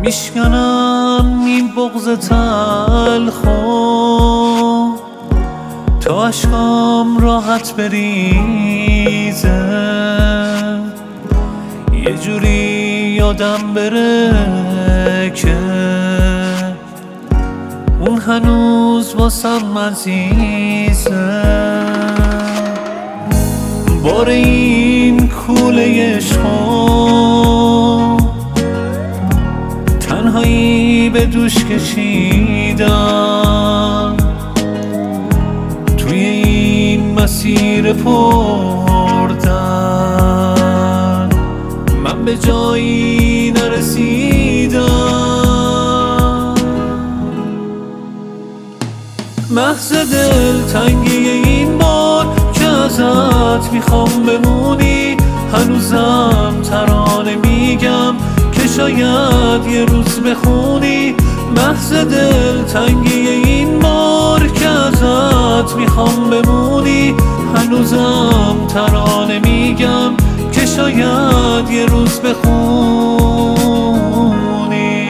میشکنم این بغض تلخو تا اشکام راحت بریزه، یه جوری یادم بره که اون هنوز واسم عزیزه. بار این کوله عشقو تنهایی به دوش کشیدم، توی این مسیر پردن من به جایی نرسیدم. محض دلتنگی این بار که ازت میخوام بمونی، هنوزم ترانه میگم که شاید یه روز بخونی. محض دلتنگی این بار که ازت میخوام بمونی، هنوزم ترانه میگم که شاید یه روز بخونی.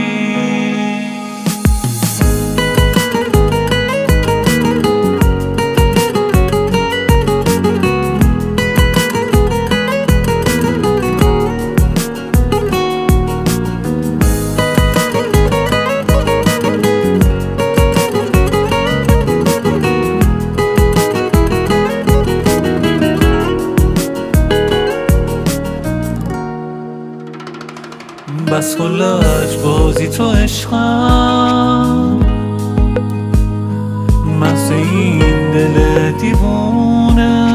بس کن لجبازی تو عشقم، محض این دل دیوونه،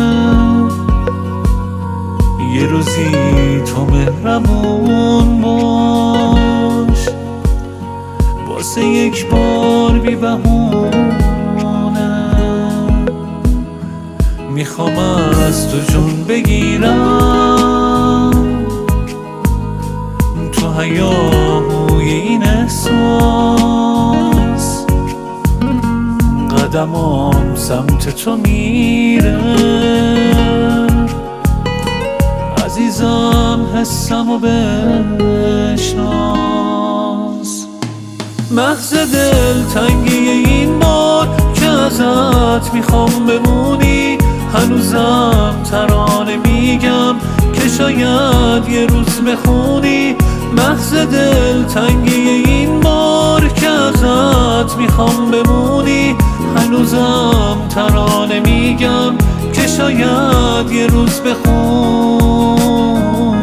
یه روزی تو مهربون باش واسه یک بار بی بهونه. میخوام از تو جون بگیرم تو هیاهوی این احساس، قدمام سمت تو میره عزیزم، حسمو بشناس. محض دلتنگی این بار که ازت میخوام بمونی، هنوزم ترانه میگم که شاید یه روز بخونی. محض دلتنگی این بار که ازت میخوام بمونی، هنوزم ترانه میگم که شاید یه روز بخونی.